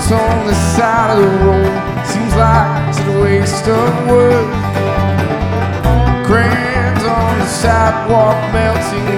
Crayons on the side of the road, seems like it's a waste of words. Crayons on the sidewalk melting